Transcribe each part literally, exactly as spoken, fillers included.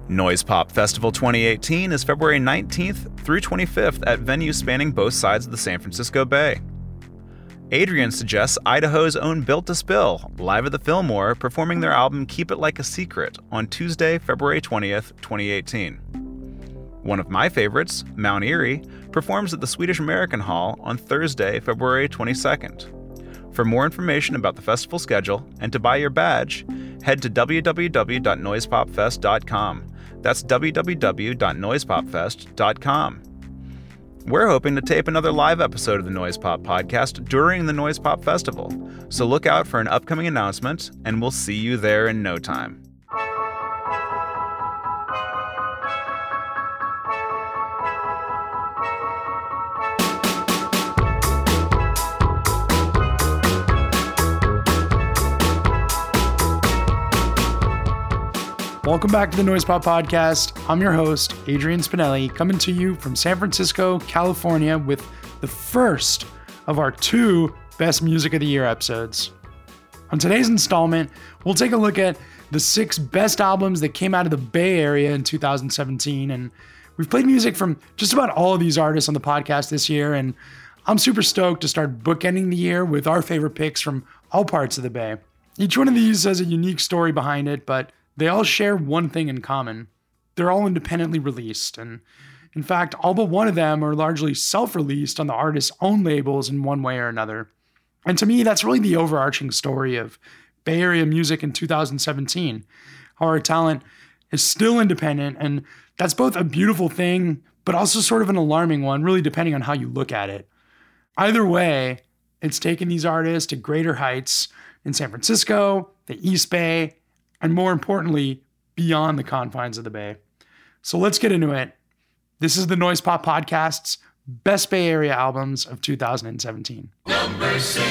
Noise Pop Festival twenty eighteen is February nineteenth through twenty-fifth at venues spanning both sides of the San Francisco Bay. Adrian suggests Idaho's own Built to Spill, live at the Fillmore, performing their album Keep It Like a Secret on Tuesday, February twentieth, twenty eighteen. One of my favorites, Mount Eerie, performs at the Swedish American Hall on Thursday, February twenty-second. For more information about the festival schedule and to buy your badge, head to w w w dot noise pop fest dot com. That's w w w dot noise pop fest dot com. We're hoping to tape another live episode of the Noise Pop podcast during the Noise Pop Festival, so look out for an upcoming announcement, and we'll see you there in no time. Welcome back to the Noise Pop Podcast. I'm your host, Adrian Spinelli, coming to you from San Francisco, California, with the first of our two Best Music of the Year episodes. On today's installment, we'll take a look at the six best albums that came out of the Bay Area in two thousand seventeen, and we've played music from just about all of these artists on the podcast this year, and I'm super stoked to start bookending the year with our favorite picks from all parts of the Bay. Each one of these has a unique story behind it, but they all share one thing in common. They're all independently released, and in fact, all but one of them are largely self-released on the artist's own labels in one way or another. And to me, that's really the overarching story of Bay Area music in two thousand seventeen. How our talent is still independent, and that's both a beautiful thing, but also sort of an alarming one, really depending on how you look at it. Either way, it's taken these artists to greater heights in San Francisco, the East Bay, and more importantly, beyond the confines of the Bay. So let's get into it. This is the Noise Pop Podcast's Best Bay Area Albums of two thousand seventeen. Number six.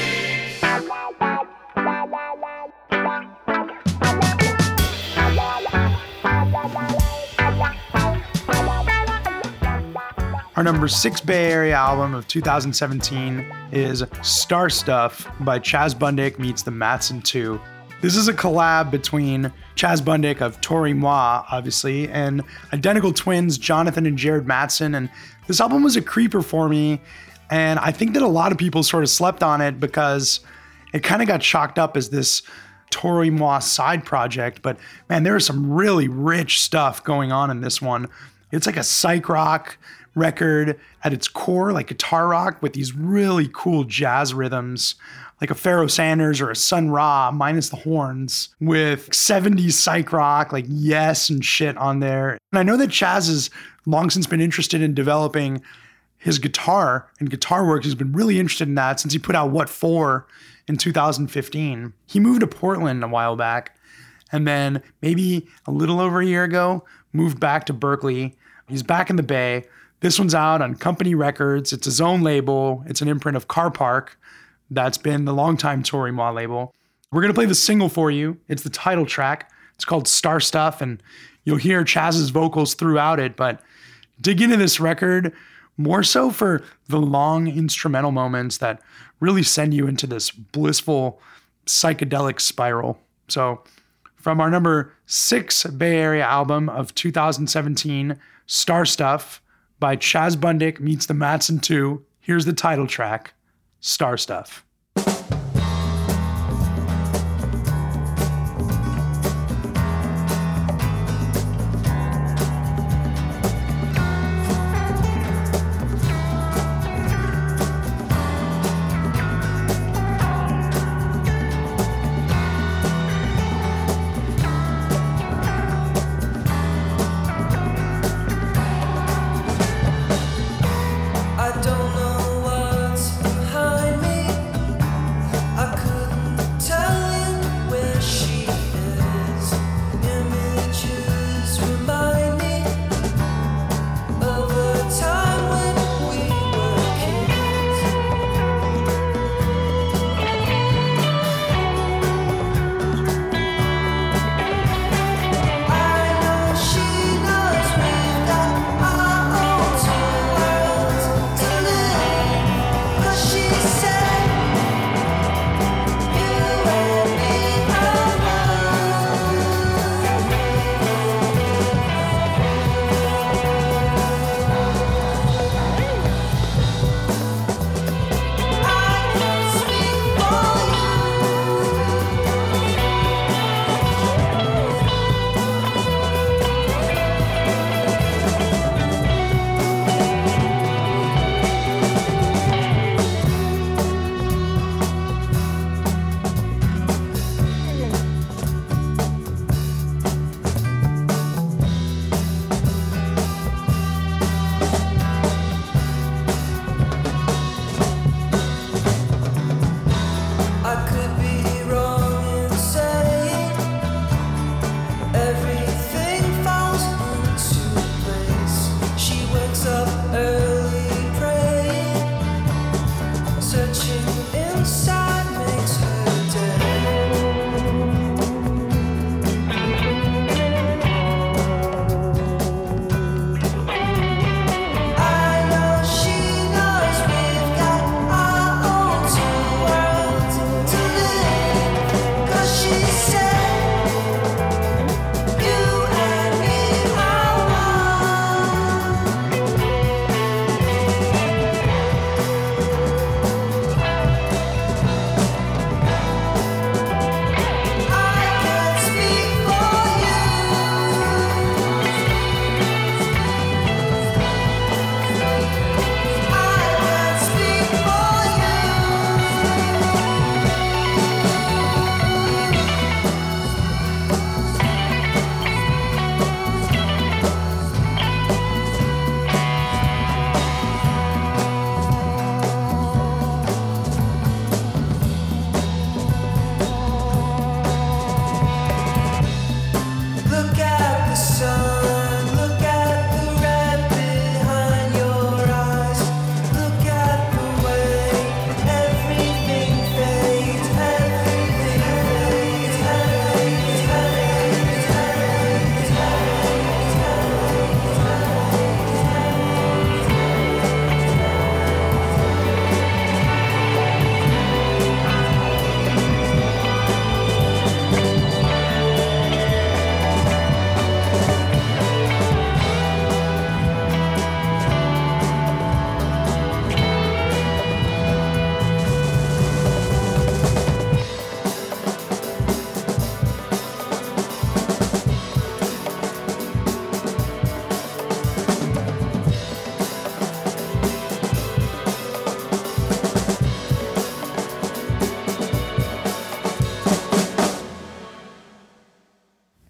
Our number six Bay Area album of two thousand seventeen is Star Stuff by Chaz Bundik meets the Mattson two. This is a collab between Chaz Bundik of Tori Moi, obviously, and identical twins Jonathan and Jared Mattson. And this album was a creeper for me, and I think that a lot of people sort of slept on it because it kind of got chalked up as this Tori Moi side project. But man, there is some really rich stuff going on in this one. It's like a psych rock record at its core, like guitar rock with these really cool jazz rhythms, like a Pharoah Sanders or a Sun Ra minus the horns, with seventies psych rock, like Yes and shit on there. And I know that Chaz has long since been interested in developing his guitar and guitar work. He's been really interested in that since he put out What For in two thousand fifteen. He moved to Portland a while back, and then maybe a little over a year ago, moved back to Berkeley. He's back in the Bay. This one's out on Company Records. It's his own label. It's an imprint of Car Park. That's been the longtime Tori Moi label. We're going to play the single for you. It's the title track. It's called Star Stuff, and you'll hear Chaz's vocals throughout it, but dig into this record more so for the long instrumental moments that really send you into this blissful psychedelic spiral. So from our number six Bay Area album of two thousand seventeen, Star Stuff by Chaz Bundik meets the Mattson two, here's the title track, Star Stuff. I don't know what's behind me.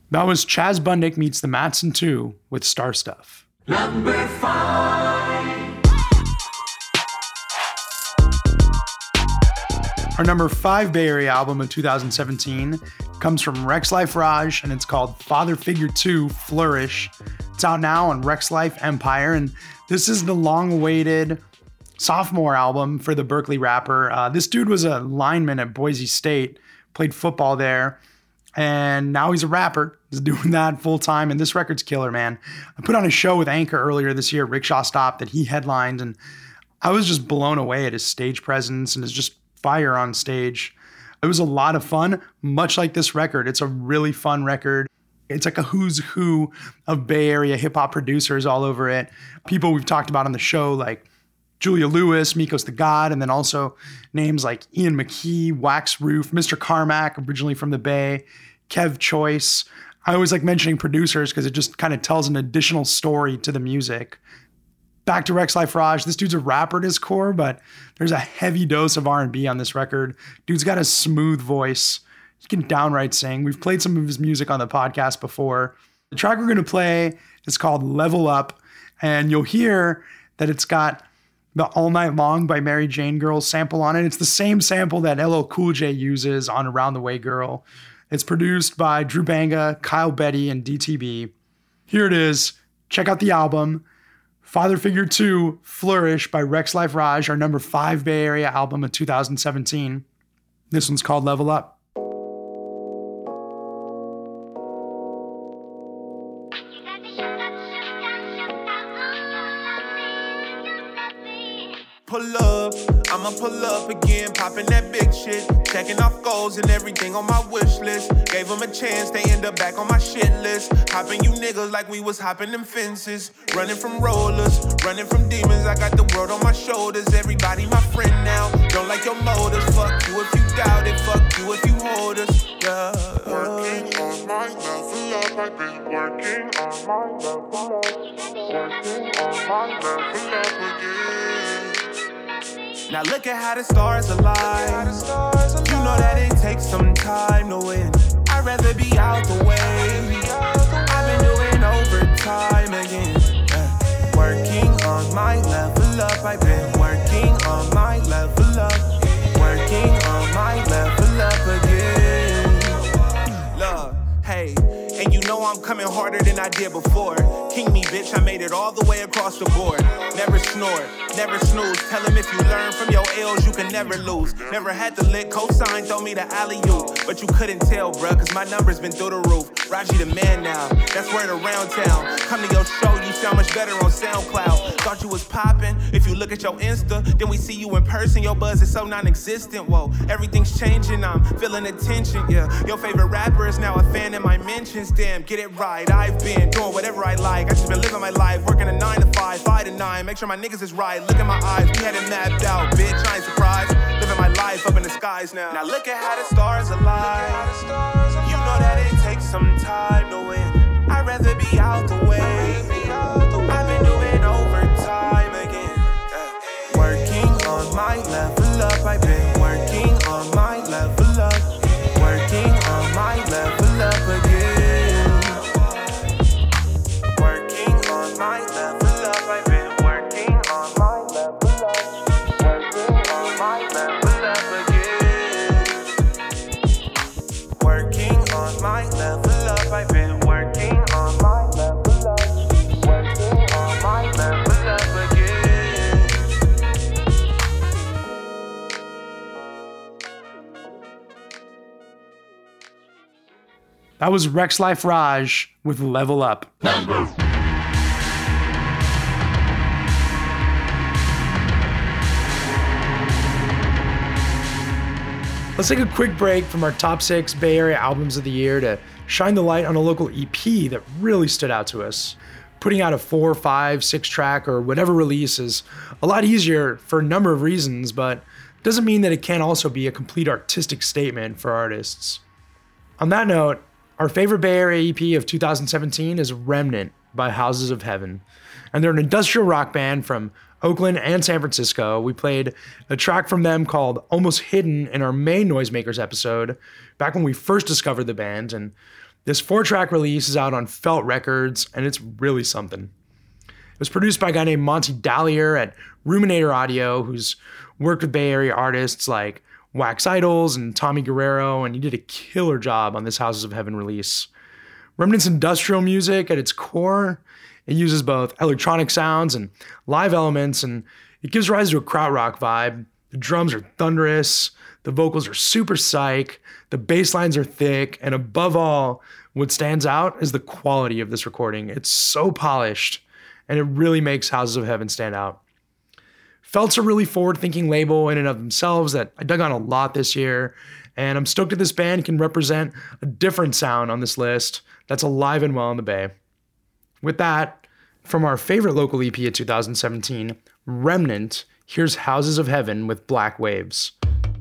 That was Chaz Bundick meets the Mattson two with Star Stuff. Number five. Our number five Bay Area album of two thousand seventeen comes from Rex Life Raj, and it's called Father Figure two Flourish. It's out now on Rex Life Empire, and this is the long-awaited sophomore album for the Berkeley rapper. Uh, this dude was a lineman at Boise State, played football there, and now he's a rapper. He's doing that full-time, and this record's killer, man. I put on a show with Anchor earlier this year, Rickshaw Stop, that he headlined, and I was just blown away at his stage presence and his just fire on stage. It was a lot of fun, much like this record. It's a really fun record. It's like a who's who of Bay Area hip-hop producers all over it. People we've talked about on the show, like Julia Lewis, Migos the God, and then also names like Ian McKee, Wax Roof, Mister Carmack, originally from the Bay, Kev Choice. I always like mentioning producers because it just kind of tells an additional story to the music. Back to Rex Life Raj. This dude's a rapper at his core, but there's a heavy dose of R and B on this record. Dude's got a smooth voice. He can downright sing. We've played some of his music on the podcast before. The track we're going to play is called Level Up, and you'll hear that it's got the All Night Long by Mary Jane Girl sample on it. It's the same sample that L L Cool J uses on Around the Way Girl. It's produced by Drew Banga, Kyle Betty, and D T B. Here it is. Check out the album. Father Figure two, Flourish by Rex Life Raj, our number five Bay Area album of two thousand seventeen. This one's called Level Up. Pull up, I'ma pull up again, popping that big shit, checking off goals and everything on my wish list. Gave them a chance, they end up back on my shit list. Hopping you niggas like we was hopping them fences, running from rollers, running from demons. I got the world on my shoulders, everybody my friend now. Don't like your motives, fuck you if you doubt it, fuck you if you hold us. Yeah. Working on my level up, I've been working on my level up, working on my level up again. Now look at how the stars align. You know that it takes some time to win. I'd rather be out the way. I've been doing overtime again. Uh, working on my level up. I've been working on my level up. Working on my level up again. Love, hey. And you know I'm coming harder than I did before. King me, bitch, I made it all the way across the board. Never snore, never snooze. Tell him if you learn from your L's, you can never lose. Never had to lick cosign, throw me the alley-oop. But you couldn't tell, bruh, cause my number's been through the roof. Raji the man now, that's word around town. Come to your show, you sound much better on SoundCloud. Thought you was poppin', if you look at your Insta, then we see you in person, your buzz is so non-existent. Whoa, everything's changing, I'm feeling the tension, yeah. Your favorite rapper is now a fan in my mentions. Damn, get it right, I've been doing whatever I like. I just been living my life, working a nine to five, five to nine. Make sure my niggas is right, look in my eyes, we had it mapped out, bitch, I ain't surprised. Living my life up in the skies now. Now look at how the stars align. You know that it takes some time to win. I'd rather be out the way. I've been doing overtime again. Uh, working on my level up. I've been working on my level up. Working on my level up again. Working on my level up. I've been working on my level up. Working on my level up again. Working on my level up. I've been working on my level up. Working on my level up again. That was Rex Life Raj with Level Up. Let's take a quick break from our top six Bay Area albums of the year to shine the light on a local E P that really stood out to us. Putting out a four, five, six track or whatever release is a lot easier for a number of reasons, but doesn't mean that it can't also be a complete artistic statement for artists. On that note, our favorite Bay Area E P of two thousand seventeen is Remnant by Houses of Heaven. And they're an industrial rock band from Oakland and San Francisco. We played a track from them called Almost Hidden in our main Noisemakers episode, back when we first discovered the band. And This four-track release is out on Felt Records, and it's really something. It was produced by a guy named Monty Dallier at Ruminator Audio, who's worked with Bay Area artists like Wax Idols and Tommy Guerrero, and he did a killer job on this Houses of Heaven release. Remnant's industrial music at its core. It uses both electronic sounds and live elements, and it gives rise to a krautrock vibe. The drums are thunderous, the vocals are super psych, the bass lines are thick, and above all, what stands out is the quality of this recording. It's so polished, and it really makes Houses of Heaven stand out. Felt's a really forward-thinking label in and of themselves that I dug on a lot this year, and I'm stoked that this band can represent a different sound on this list that's alive and well in the Bay. With that, from our favorite local E P of two thousand seventeen, Remnant, here's Houses of Heaven with Black Waves.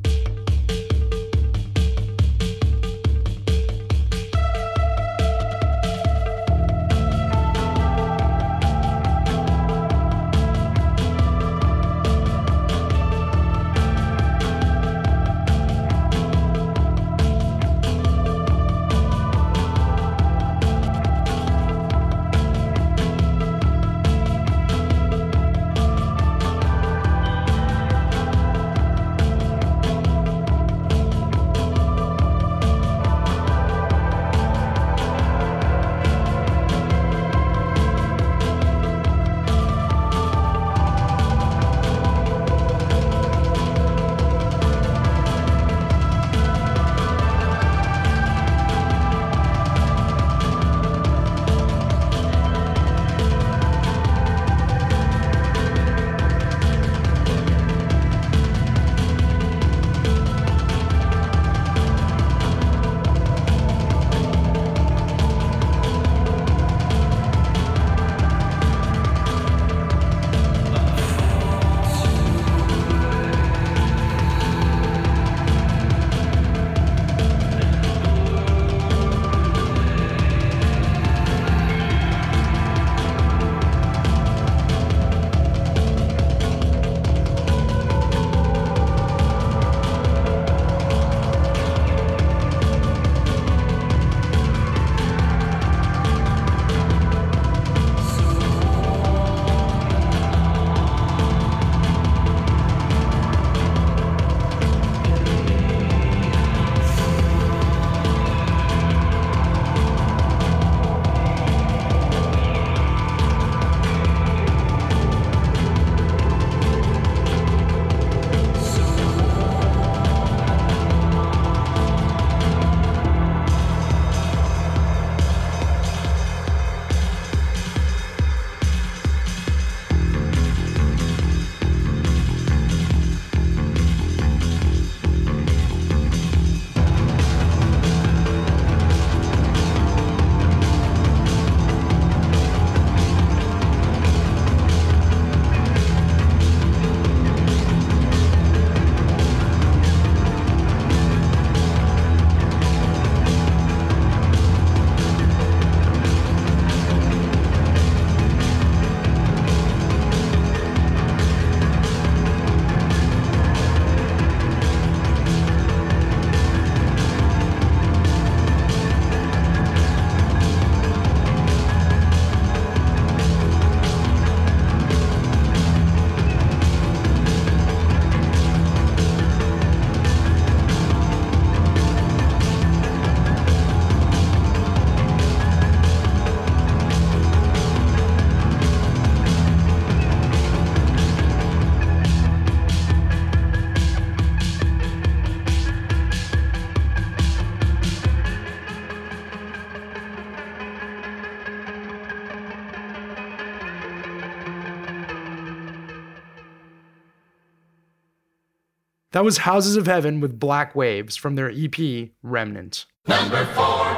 That was Houses of Heaven with Black Waves from their E P, Remnant. Number four.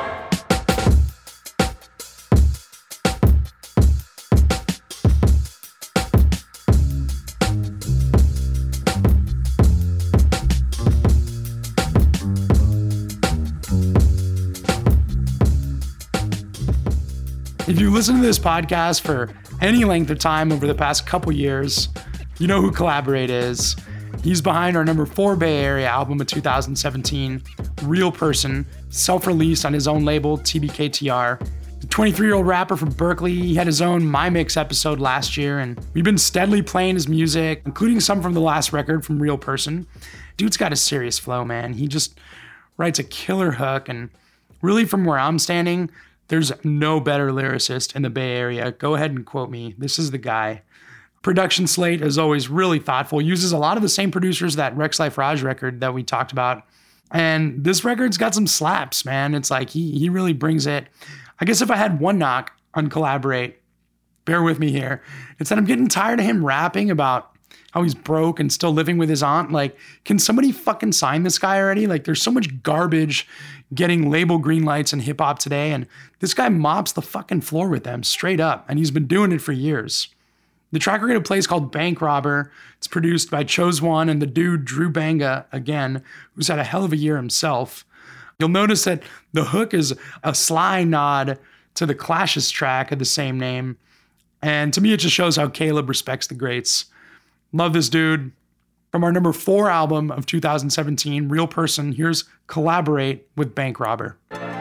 If you listen to this podcast for any length of time over the past couple years, you know who Collaborate is. He's behind our number four Bay Area album of two thousand seventeen, Real Person, self-released on his own label, T B K T R. The twenty-three-year-old rapper from Berkeley, he had his own My Mix episode last year, and we've been steadily playing his music, including some from the last record from Real Person. Dude's got a serious flow, man. He just writes a killer hook, and really from where I'm standing, there's no better lyricist in the Bay Area. Go ahead and quote me. This is the guy. Production slate is always really thoughtful. Uses a lot of the same producers that Rex Life Raj record that we talked about. And this record's got some slaps, man. It's like he he really brings it. I guess if I had one knock on Collaborate, bear with me here, it's that I'm getting tired of him rapping about how he's broke and still living with his aunt. Like, can somebody fucking sign this guy already? Like, there's so much garbage getting label green lights in hip hop today, and this guy mops the fucking floor with them straight up, and he's been doing it for years. The track we're going to play is called Bank Robber. It's produced by Chose One and the dude Drew Banga, again, who's had a hell of a year himself. You'll notice that the hook is a sly nod to the Clash's track of the same name. And to me, it just shows how Caleb respects the greats. Love this dude. From our number four album of two thousand seventeen, Real Person, here's Collaborate with Bank Robber.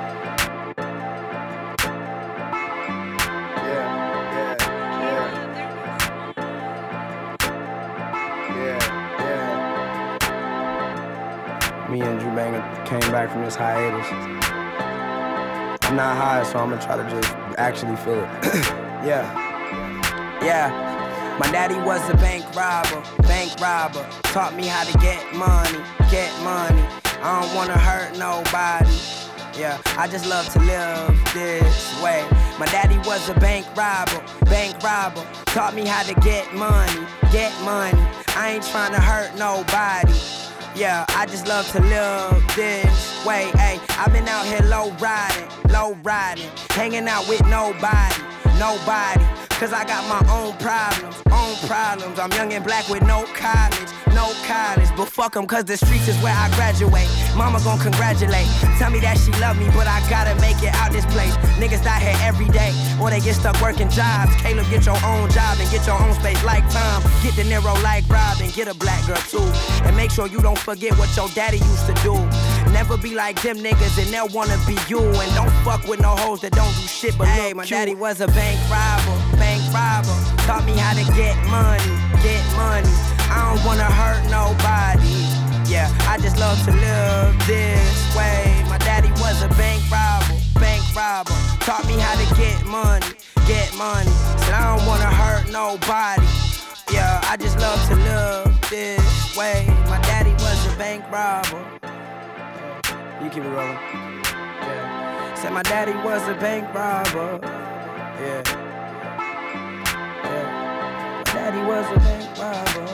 Me and Drew Banga came back from this hiatus. I'm not high, so I'm gonna try to just actually feel it. yeah. Yeah. My daddy was a bank robber, bank robber. Taught me how to get money, get money. I don't wanna hurt nobody. Yeah, I just love to live this way. My daddy was a bank robber, bank robber. Taught me how to get money, get money. I ain't trying to hurt nobody. Yeah, I just love to live this way. Ay, I've been out here low riding, low riding, hanging out with nobody, nobody. Cause I got my own problems, own problems. I'm young and black with no college, no college. But fuck them, cause the streets is where I graduate. Mama gon' congratulate, tell me that she love me, but I gotta make it out this place. Niggas die here every day, or they get stuck working jobs. Caleb, get your own job and get your own space like Tom. Get De Niro like Rob and get a black girl too. And make sure you don't forget what your daddy used to do. Never be like them niggas and they'll wanna be you. And don't fuck with no hoes that don't do shit but hey, my cute. Daddy was a bank robber, bank robber. Taught me how to get money, get money. I don't wanna hurt nobody. Yeah, I just love to live this way. My daddy was a bank robber, bank robber. Taught me how to get money, get money. Said I don't wanna hurt nobody. Yeah, I just love to live this way. My daddy was a bank robber. You keep it rolling. Yeah. Said my daddy was a bank robber. Yeah. Yeah. My daddy was a bank robber.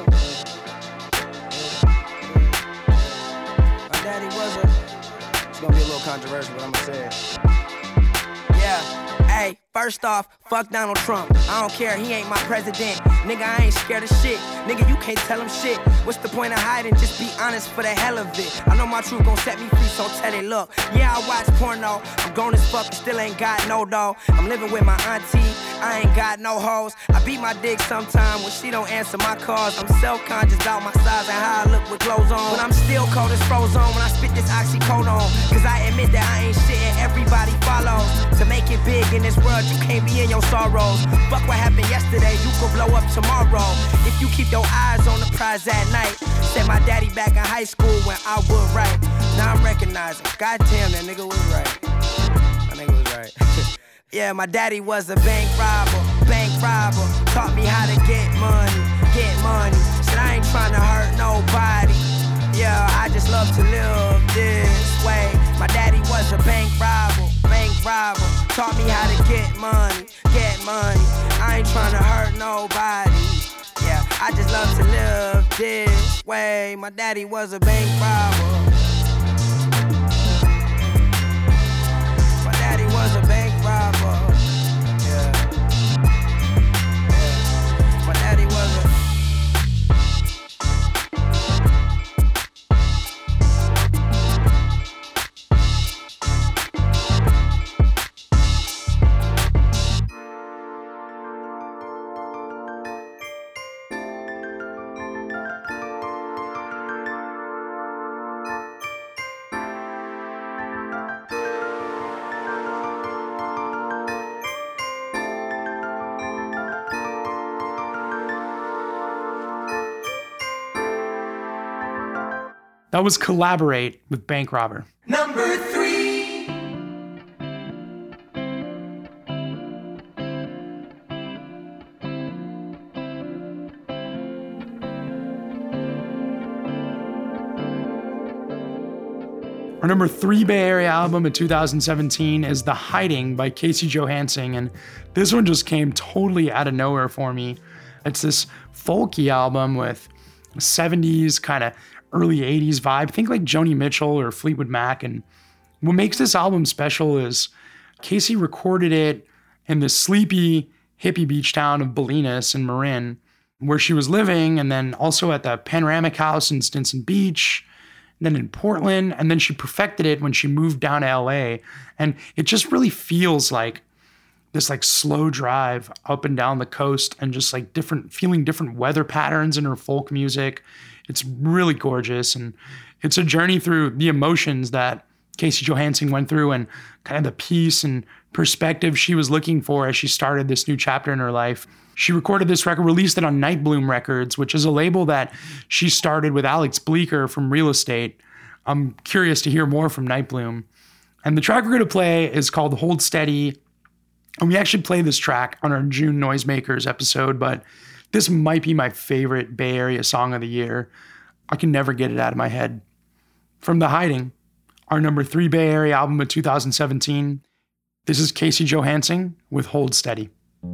Yeah. My daddy was a. It's gonna be a little controversial, but I'm gonna say it. Yeah. Hey, first off, fuck Donald Trump. I don't care, he ain't my president. Nigga, I ain't scared of shit. Nigga, you can't tell him shit. What's the point of hiding? Just be honest for the hell of it. I know my truth gon' set me free, so tell it, look. Yeah, I watch porno. I'm grown as fuck and still ain't got no dough. I'm living with my auntie. I ain't got no hoes. I beat my dick sometime when she don't answer my calls. I'm self-conscious about my size and how I look with clothes on. But I'm still cold as frozen when I spit this oxycodone. Cause I admit that I ain't shit and everybody follows. To make it big in this world, you can't be in your sorrows. Fuck what happened yesterday, you could blow up tomorrow. If you keep your eyes on the prize at night. Said my daddy back in high school when I would write. Now I'm recognizing, goddamn, that nigga was right. That nigga was right. Yeah, my daddy was a bank robber, bank robber. Taught me how to get money, get money. Said I ain't trying to hurt nobody. Yeah, I just love to live this way. My daddy was a bank robber, bank robber. Taught me how to get money, get money. I ain't trying to hurt nobody. Yeah, I just love to live this way. My daddy was a bank robber. My daddy was a bank robber. Yeah. Yeah. My daddy was a That was Collaborate with Bank Robber. Number three. Our number three Bay Area album in two thousand seventeen is The Hiding by Casey Johansson, and this one just came totally out of nowhere for me. It's this folky album with seventies, kind of early eighties vibe. Think like Joni Mitchell or Fleetwood Mac. And what makes this album special is Casey recorded it in the sleepy hippie beach town of Bolinas in Marin, where she was living, and then also at the Panoramic House in Stinson Beach, and then in Portland, and then she perfected it when she moved down to L A. And it just really feels like this like slow drive up and down the coast, and just like different, feeling different weather patterns in her folk music. It's really gorgeous, and it's a journey through the emotions that Casey Johansson went through, and kind of the peace and perspective she was looking for as she started this new chapter in her life. She recorded this record, released it on Nightbloom Records, which is a label that she started with Alex Bleeker from Real Estate. I'm curious to hear more from Nightbloom. And the track we're going to play is called Hold Steady. And we actually played this track on our June Noisemakers episode, but this might be my favorite Bay Area song of the year. I can never get it out of my head. From The Hiding, our number three Bay Area album of two thousand seventeen, this is Casey Johansson with Hold Steady.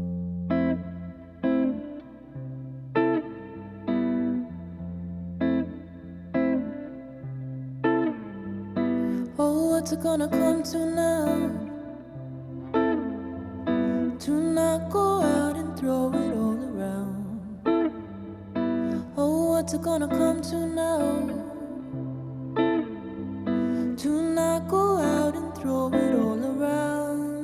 What's it gonna come to now? To not go out and throw it all around. Oh, what's it gonna come to now? To not go out and throw it all around.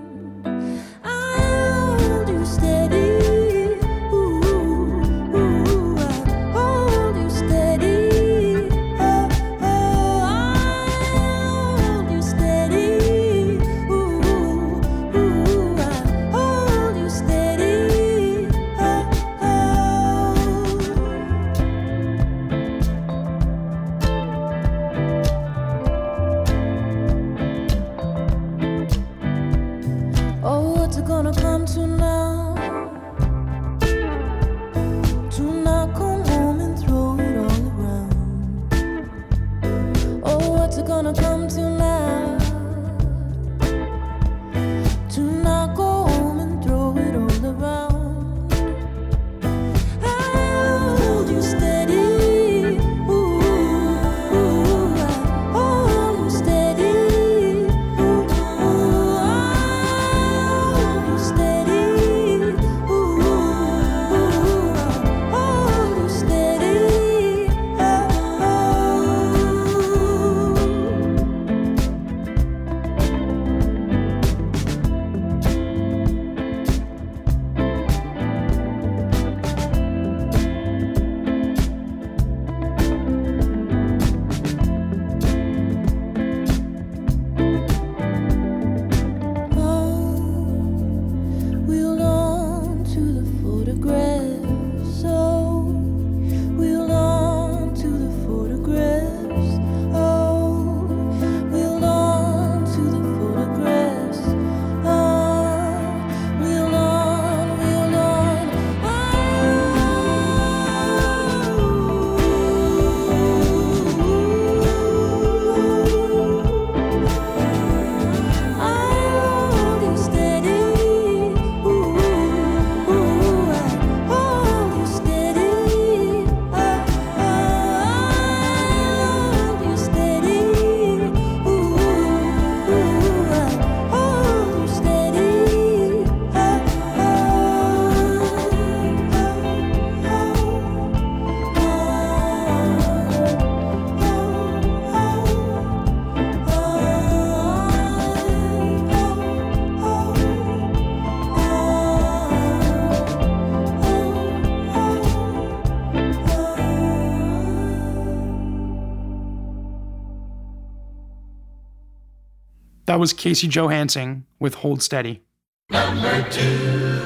I'll hold you steady. Ooh, ooh, I'll hold you steady. Oh, oh, I'll hold you steady. Ooh, ooh, I'll hold you steady. Oh, oh. Oh, what's it gonna come to now? To not come home and throw it all around. Oh, what's it gonna come to now? To not go home and throw it all around. I'll hold you steady. Ooh, ooh, I'll hold you steady. Ooh, ooh, I'll hold you steady. Ooh, ooh, I'll hold you steady. Oh, we'll on to the photographs. Oh, we'll on to the photographs. Oh, we'll on to the photographs. Oh, we'll on, we'll on. I'll hold you steady. Ooh, ooh, I'll hold you steady. Oh, oh, I'll hold you steady. Ooh, ooh, I'll hold you steady. That was Casey Johansson with Hold Steady. Number two.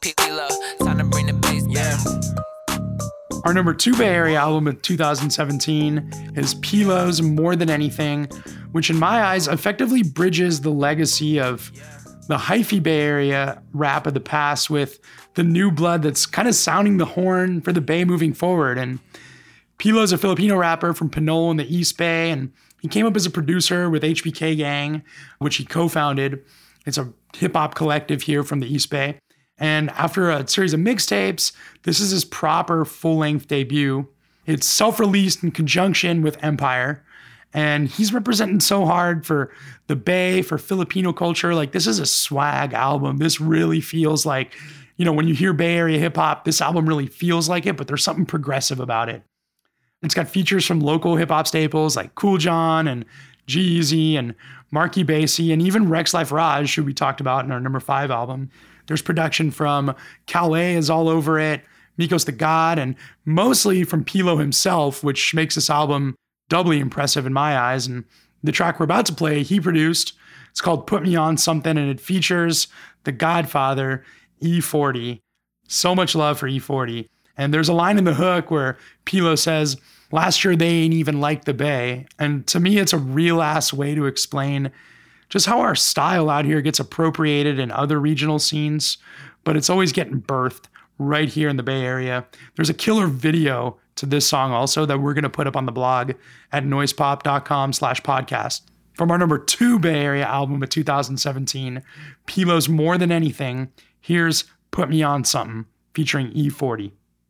Time to bring the bass back. Our number two Bay Area album of two thousand seventeen is Pilo's More Than Anything, which in my eyes effectively bridges the legacy of the hyphy Bay Area rap of the past with the new blood that's kind of sounding the horn for the Bay moving forward. And Pilo's a Filipino rapper from Pinole in the East Bay, and he came up as a producer with H B K Gang, which he co-founded. It's a hip-hop collective here from the East Bay. And after a series of mixtapes, this is his proper full-length debut. It's self-released in conjunction with Empire. And he's representing so hard for the Bay, for Filipino culture. Like, this is a swag album. This really feels like, you know, when you hear Bay Area hip-hop, this album really feels like it, but there's something progressive about it. It's got features from local hip-hop staples like Cool John and G-Eazy and Marky Basie and even Rex Life Raj, who we talked about in our number five album. There's production from Calais is all over it, Migos the God, and mostly from Pilo himself, which makes this album doubly impressive in my eyes. And the track we're about to play, he produced. It's called Put Me On Something, and it features the Godfather, E forty. So much love for E forty. And there's a line in the hook where Pilo says, "Last year they ain't even like the Bay." And to me, it's a real ass way to explain just how our style out here gets appropriated in other regional scenes, but it's always getting birthed right here in the Bay Area. There's a killer video to this song also that we're going to put up on the blog at noisepop.com slash podcast. From our number two Bay Area album of two thousand seventeen, Pilo's More Than Anything, here's Put Me On Something featuring E forty.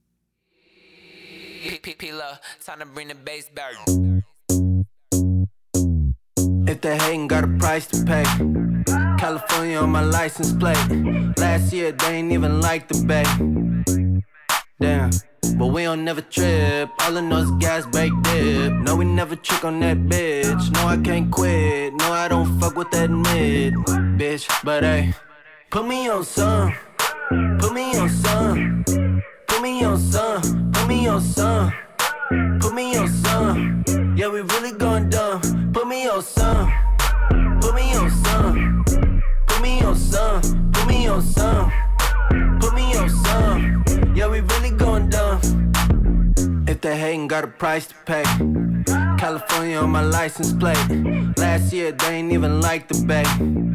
Pilo, time to bring the bass back. If they hatin', got a price to pay. California on my license plate. Last year they ain't even like the Bay. Damn, but we don't never trip. All I know is gas, bake, dip. No, we never trick on that bitch. No, I can't quit. No, I don't fuck with that mid, bitch. But hey, put me on some. Put me on some. Put me on some. Put me on some. Put me on some. Yeah, we really going dumb. Put me on some. Put me on some. Put me on some. Put me on some. Put me on some. Yeah, we really going dumb. If they hatin', got a price to pay. California on my license plate. Last year they ain't even like the Bay.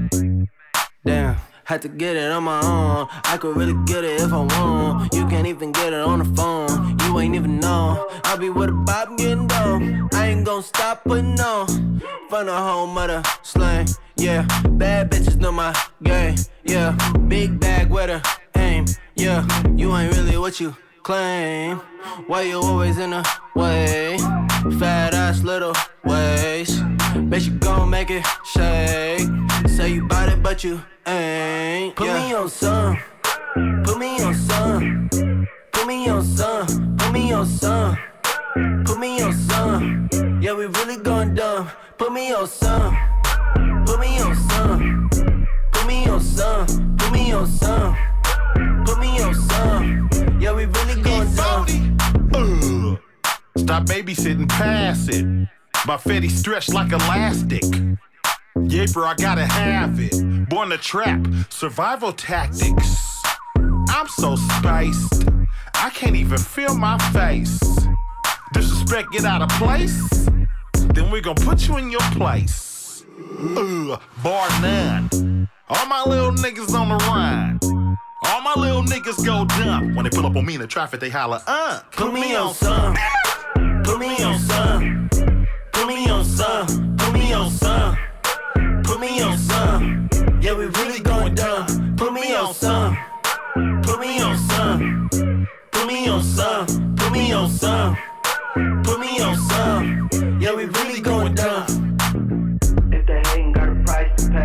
Damn. Had to get it on my own. I could really get it if I want. You can't even get it on the phone. You ain't even know. I'll be with a bop getting down. I ain't gon' stop putting on. From the home of the slang. Yeah, bad bitches know my game. Yeah, big bag with a aim. Yeah, you ain't really what you claim. Why you always in the way? Fat ass little waist. Bet you gon' make it shake. Say you bout it, but you ain't. Put yeah. me on some. Put me on some. Put me on some. Put me on some. Put me on some. Yeah, we really going dumb. Put me on some. Put me on some. Put me on some. Put me on some. Put me on some. Yeah, we really going dumb. Uh, stop babysitting, pass it. My fetty stretched like elastic. Yeah, bro, I gotta have it. Born to trap, survival tactics. I'm so spiced, I can't even feel my face. Disrespect, get out of place, then we gon' put you in your place. Uh, bar none. All my little niggas on the run. All my little niggas go dumb. When they pull up on me in the traffic, they holler, uh. Put me on some. Put me on some. Put me on some. Put me on some. Put me on some. Yeah, we really going dumb. Put me on some. Put me on some. Put me on some. Put me on some. Put me on some. Yeah, we really going dumb. If they ain't got a price to pay.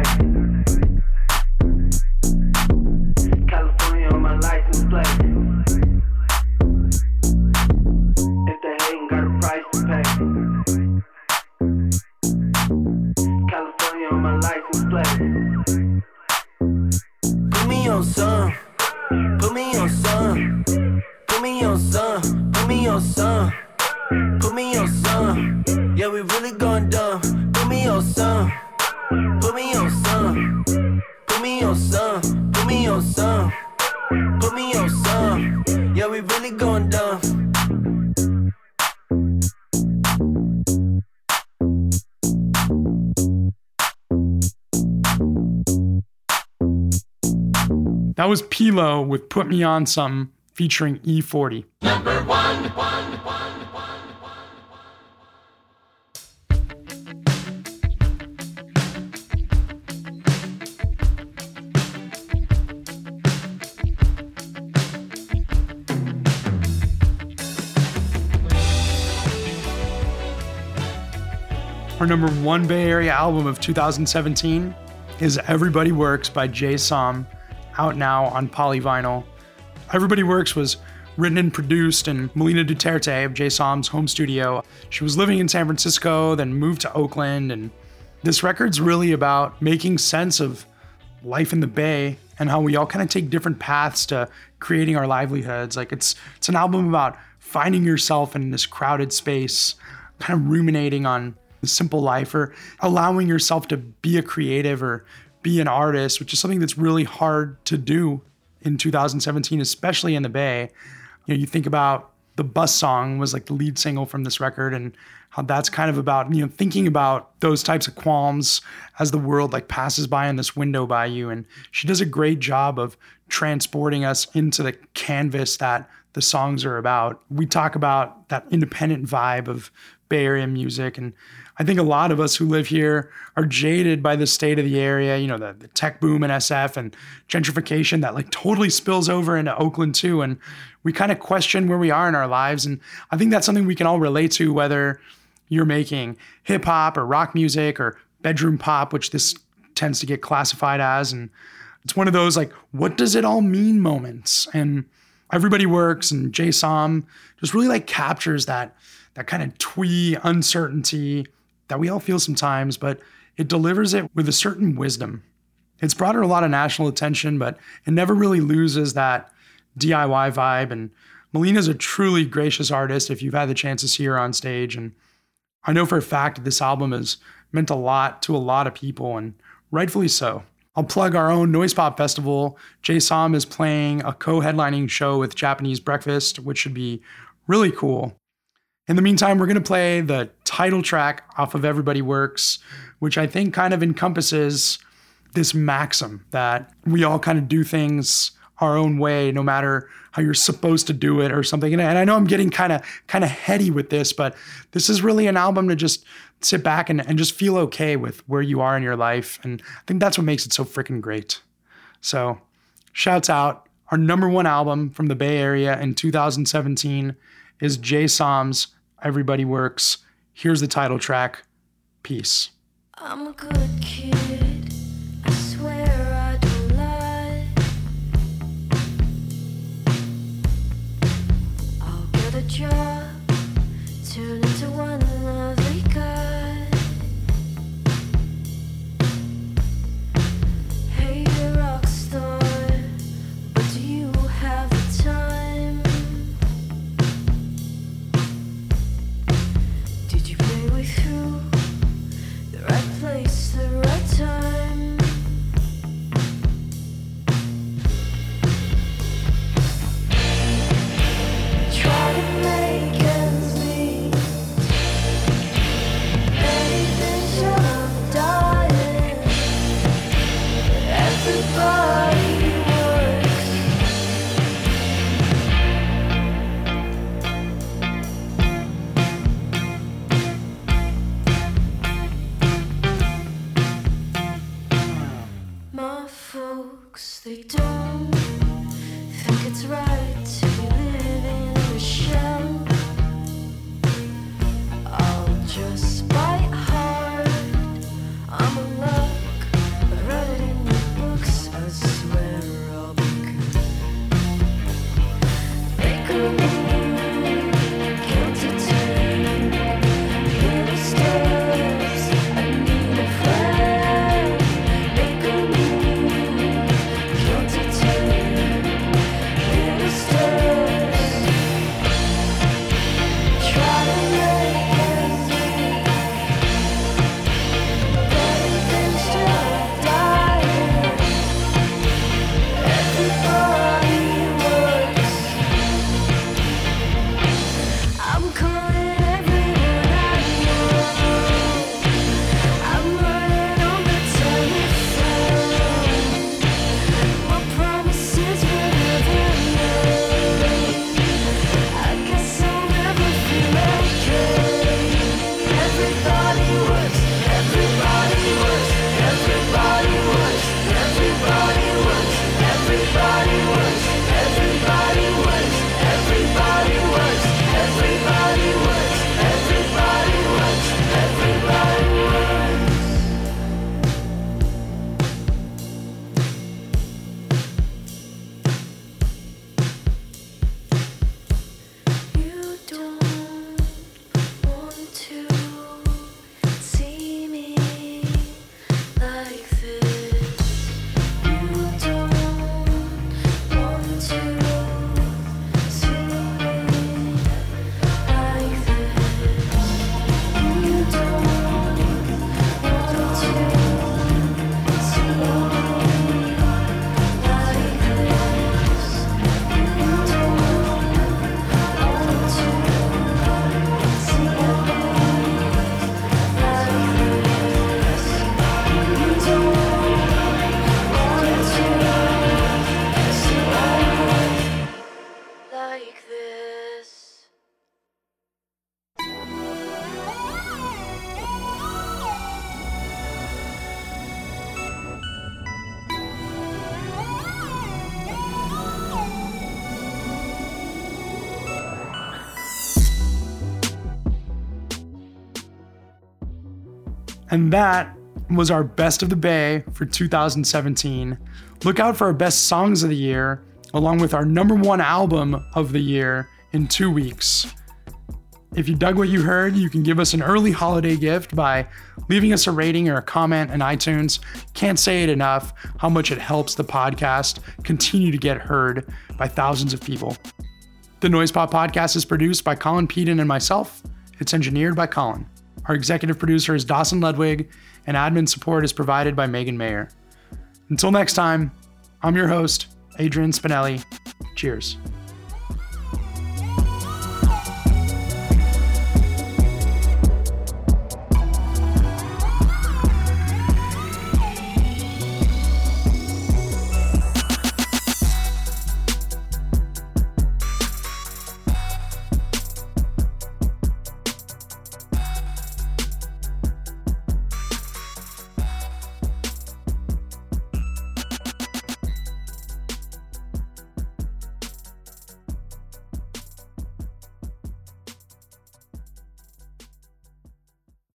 California on my license plate. If they ain't got a price to pay. California on my license plate. Put me on some. Put me on some. Put me on some. Put me on some. Put me on some. Yeah, we really going dumb. Put me on some. Put me on some. Put me on some. Put me on some. Put Yeah, we really going dumb. That was P-Lo with Put Me On Some featuring E forty. Number one, one, one, one, Our number one Bay Area album of two thousand seventeen is Everybody Works by Jay Som, out now on Polyvinyl. Everybody Works was written and produced in Melina Duterte of Jay Som's home studio. She was living in San Francisco, then moved to Oakland, and this record's really about making sense of life in the Bay and how we all kind of take different paths to creating our livelihoods. Like it's it's an album about finding yourself in this crowded space, kind of ruminating on the simple life, or allowing yourself to be a creative or be an artist, which is something that's really hard to do in two thousand seventeen, especially in the Bay. You know, you think about the Bus Song was like the lead single from this record, and how that's kind of about, you know, thinking about those types of qualms as the world like passes by in this window by you. And she does a great job of transporting us into the canvas that the songs are about. We talk about that independent vibe of Bay Area music, and I think a lot of us who live here are jaded by the state of the area, you know, the, the tech boom in S F and gentrification that like totally spills over into Oakland too. And we kind of question where we are in our lives. And I think that's something we can all relate to, whether you're making hip hop or rock music or bedroom pop, which this tends to get classified as. And it's one of those like, what does it all mean moments? And Everybody Works and Jay Som just really like captures that, that kind of twee uncertainty that we all feel sometimes, but it delivers it with a certain wisdom. It's brought her a lot of national attention, but it never really loses that D I Y vibe. And Melina's a truly gracious artist if you've had the chance to see her on stage. And I know for a fact that this album has meant a lot to a lot of people, and rightfully so. I'll plug our own Noise Pop Festival. Jay Som is playing a co-headlining show with Japanese Breakfast, which should be really cool. In the meantime, we're going to play the title track off of Everybody Works, which I think kind of encompasses this maxim that we all kind of do things our own way, no matter how you're supposed to do it or something. And I know I'm getting kind of kind of heady with this, but this is really an album to just sit back and, and just feel okay with where you are in your life. And I think that's what makes it so freaking great. So shouts out. Our number one album from the Bay Area in two thousand seventeen is Jay Som's Everybody Works. Here's the title track, Peace. I'm a good kid, I swear I don't lie. I'll get a job, turn into one lovely guy. Hey, you're a rock star, but do you have the time? Did you play way through the right place, the right time? And that was our Best of the Bay for two thousand seventeen. Look out for our best songs of the year, along with our number one album of the year in two weeks. If you dug what you heard, you can give us an early holiday gift by leaving us a rating or a comment in iTunes. Can't say it enough how much it helps the podcast continue to get heard by thousands of people. The Noise Pop Podcast is produced by Colin Peden and myself. It's engineered by Colin. Our executive producer is Dawson Ludwig, and admin support is provided by Megan Mayer. Until next time, I'm your host, Adrian Spinelli. Cheers.